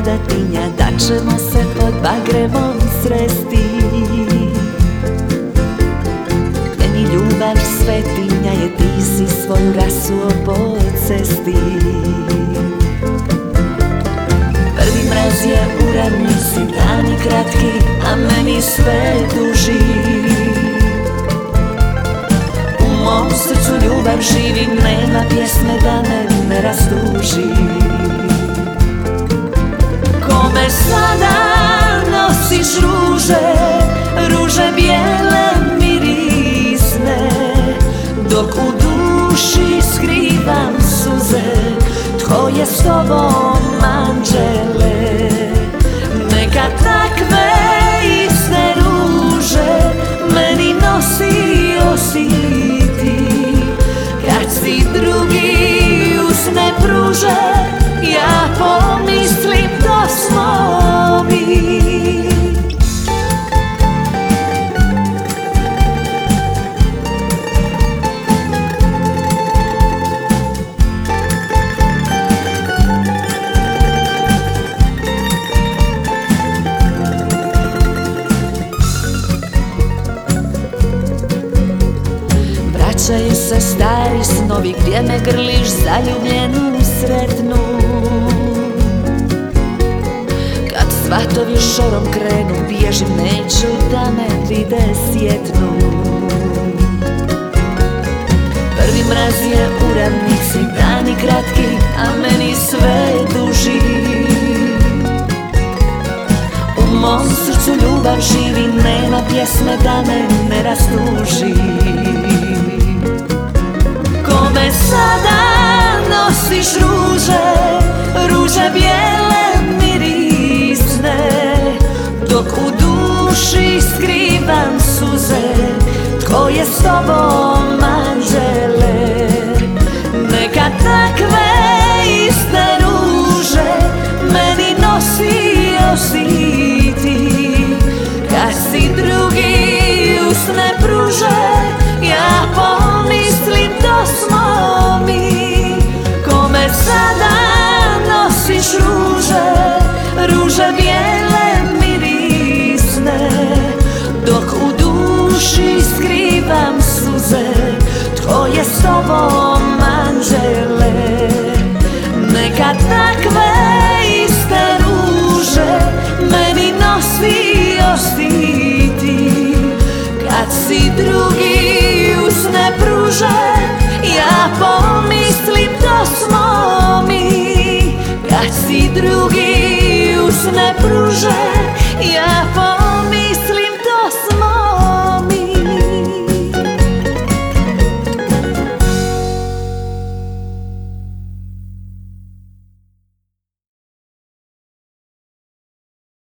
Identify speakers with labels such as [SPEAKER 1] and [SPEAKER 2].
[SPEAKER 1] sadatinja, da ćemo se pod bagrevom sresti. Meni ljubav svetinja je, ti si svoju rasuo po cesti. Prvi mraz je u ravnici, dani kratki, a meni sve duži. U mom srcu ljubav živi, nema pjesme da me ne rastuži. Kome sada nosiš ruže, ruže bijele mirisne, dok u duši skrivam suze, tko je s tobom anđele? Neka takve iste ruže meni nosi ti, kad si drugi usne pruže, ja pomislim to smo mi. Vraćaju se stari snovi, gdje me grliš zaljubljenu sretnu. Kad svatovi šorom krenu, bježim, neću da me vide sjetnu. Prvi mraz je u ravnici, dani kratki, a meni sve duži. U mom srcu ljubav živi, nema pjesme da me ne rastuži. Kome sada nosiš ruže, ruže bijele mirisne, dok u duši skrivam suze, tko je s tobom